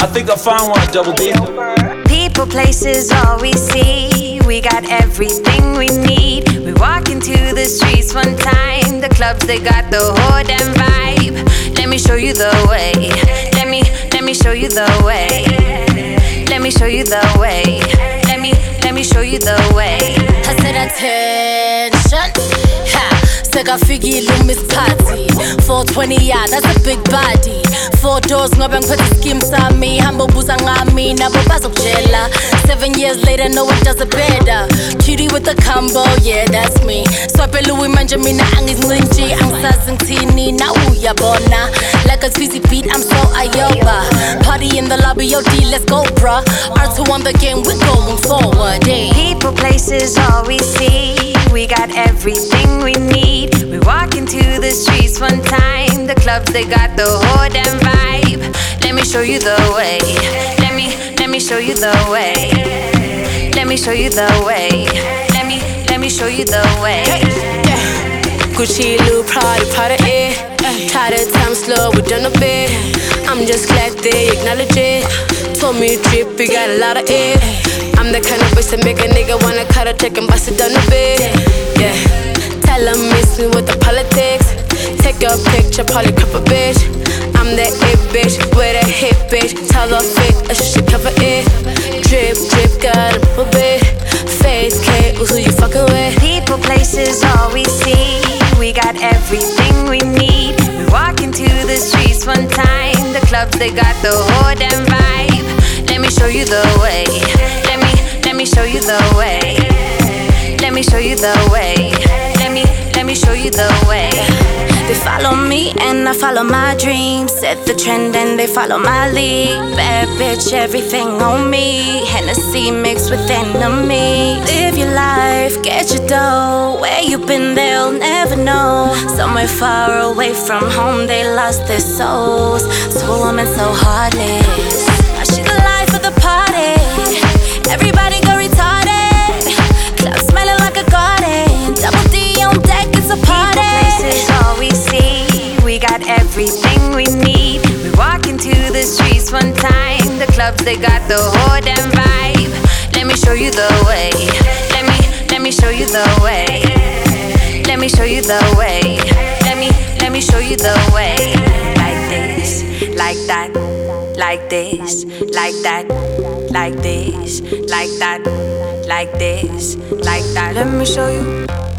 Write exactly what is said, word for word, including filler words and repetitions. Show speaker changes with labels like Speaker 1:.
Speaker 1: I think I found one, Double D.
Speaker 2: People, places, all we see. We got everything we need. We walk into the streets one time. The clubs, they got the whole damn vibe. Let me show you the way. Let me, let me show you the way. Let me show you the way. Let me, let me show you the way.
Speaker 3: I said attention. Ha. Sekafikile uMisiphathi four twenty, yeah, that's a big body. Four doors ngobe ngiphethe scheme sami. Hamba ubuza ngami nabo bazokujela. Seven years later, no one does it better. Cutie with the combo, yeah, that's me. Swipe Louis manje mina angizinci. Angisazi ngithini na uyabona. Like a Tweezy beat, I'm so ayoba. Party in the lobby, yo D, let's go, bruh. R two on the game, we're going forward, eh.
Speaker 2: People, places, all we see. We got everything we need. We walk into the streets one time. The clubs, they got the whole damn vibe. Let me show you the way. Let me, let me show you the way. Let me show you the way. Let me, let me show you the way.
Speaker 3: Gucci, Louis, Prada, Prada, eh. Tired of time slow, we done a bit. I'm just glad they acknowledge it. Told me drip, we got a lot of it. I'm the kind of bitch that make a nigga wanna cut a check and bust it down a bit. Yeah, tell them miss me with the politics. Take a picture, probably crop a bitch. I'm that it bitch, with a hit bitch. Tell her fit, I should cover it. Drip, drip, got a little bit. Face K, who you fucking with?
Speaker 2: People, places, all we see. We got everything we need. We walk into the streets one time. The clubs, they got the whole damn vibe. Let me show you the way. Let me, let me show you the way. Let me show you the way. Let me, let me show you the way. They follow me and I follow my dreams. Set the trend and they follow my lead. Bad bitch, everything on me. Hennessy mixed with enemy. Live your life, get your dough. Where you been, they'll never know. Somewhere far away from home, they lost their souls. So a woman so heartless. Now she the life of the party. Everybody go retarded. Club smelling like a garden. Double D on deck, it's a party. People, places, all we see. We got everything we need. We walk into the streets one time. The clubs, they got the whole damn vibe. Let me show you the way. Let me, let me show you the way. Let me show you the way. Let me, let me show you the way. Like this, like that, like this, like that, like this, like that, like this, like that. Let me show you.